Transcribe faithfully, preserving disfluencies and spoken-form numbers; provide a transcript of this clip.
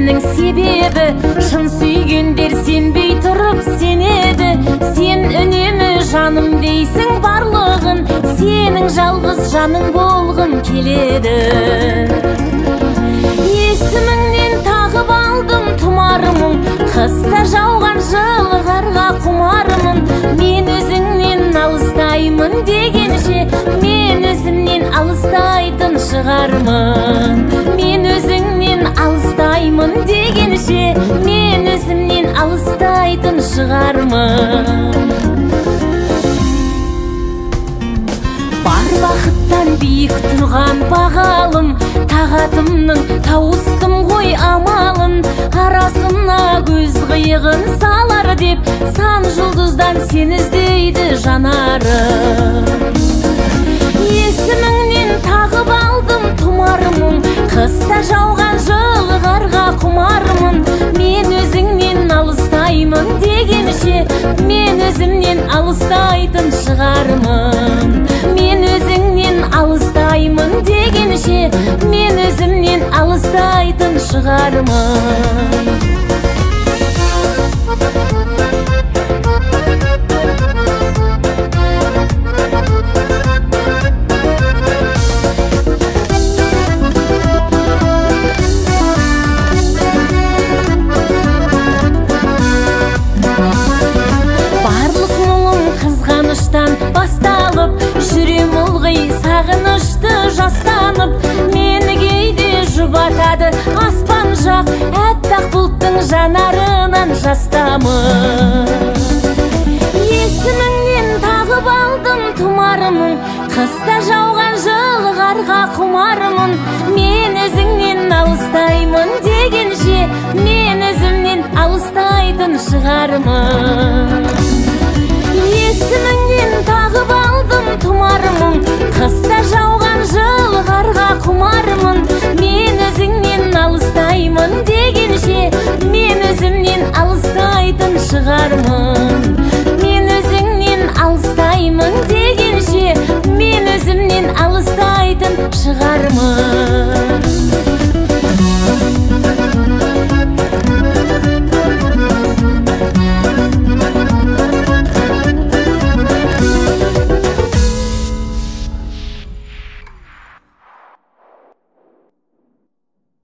сүйгеннің себебі, шын сүйгендер сенбей тұрып сенеді. Сен үнемі жаным дейсің барлығын, сенің жалғыз жаның болғым келеді. Есіміңнен тағып алдым тұмарымын, қыста жауған жылы қарға құмарымын. Мен өзіңнен алыстаймын дегенше, мен өзімнен алыстайтын шығармын. Мен өзіңнен алыстаймын дегенше, мен өзімнен алыстайтын шығармын. Бар бақыттан биік тұрған бағалым, тағатымның тауыстым ғой амалын. Арасына көз қиығын салар деп, сан жұлдыздан сен іздейді жанарым. Есіміңнен тағып алдым тұмарымын, қыста жауған жылы қарға құмарымын. Мен өзіңнен алыстаймын дегенше, мен өзімнен алыстайтын шығармын. Мен өзіңнен алыстаймын дегенше, мен өзімнен алыстайтын шығармын. Басталып, жүрем ылғи сағынышты жастанып. Мені кейде жұбатады аспан жақ, әппақ бұлттың жанарынан жастамын. Есіміңнен тағып алдым тұмарымын, қыста жауған жылы қарға құмарымын. Мен өзіңнен алыстаймын дегенше, мен өзімнен алыстайтын шығармын. Есіміңнен тағып алдым тұмарымын, қыста жауған